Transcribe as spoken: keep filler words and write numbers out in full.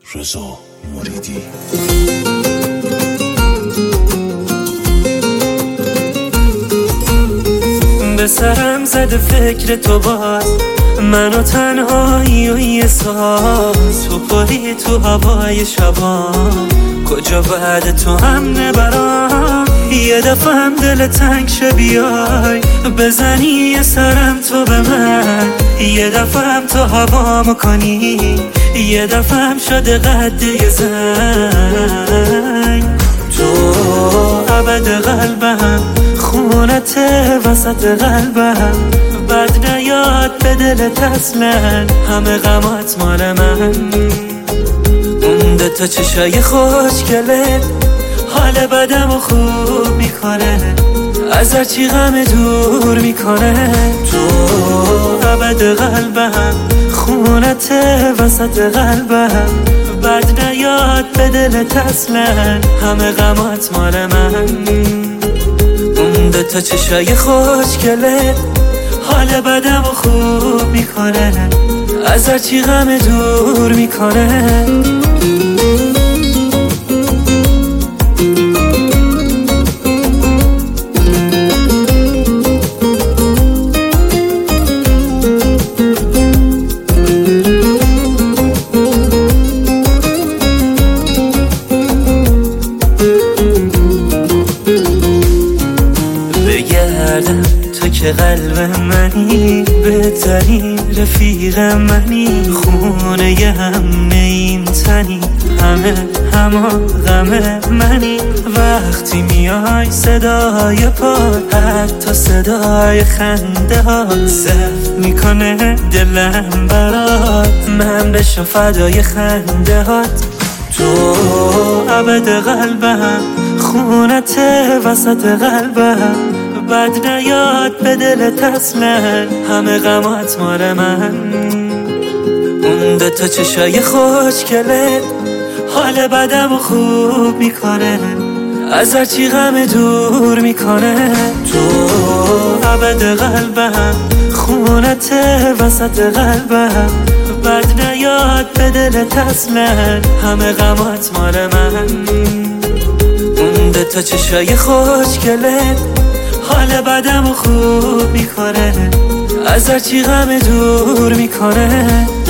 رضا مریدی. به سرم زده فکر تو باز، منو تنهایی و یه ساز، تو پری تو هوای شبان، کجا بعد تو هم نبرام. یه دفعه هم دل تنگ شه بیای بزنی یه سرم تو به من، یه دفعه هم تو هوامو کنی، یه دفعه هم شده قد یه زنگ. تو ابد قلبم، خونت وسط قلبم، بد نیاد به دلت اصلا، همه غمات مال من. اون دوتا چشای خوشگله حال بدم و خوب میکنه، از هرچی غم دور میکنه. تو ابد قلبم، خونت وسط قلبم، بد نیاد به دلت اصلا، همه غمات مال من. اون دوتا چشای خوشگله حال بدم و خوب میکنه، از هرچی غم دور میکنه. تو که قلب منی، بهترین رفیق منی، خونه ی هم نیم تنی، همه همه غم منی. وقتی میای صدای پاد، حتی صدای خنده ها زف میکنه دلم برات، من بشم فدای خنده هات. تو ابد قلبم، خونت وسط قلبم، بد نیاد به دلت اصلا، همه غمات مال من. اون دوتا چشای خوشگله حال بدم و خوب میکنه، از هرچی غم دور میکنه. تو ابد قلبم، خونت وسط قلبم، بد نیاد به دلت اصلا، همه غمات مال من. اون دوتا چشای خوشگله حال بدم و خوب میکنه، از هرچی غم دور میکنه.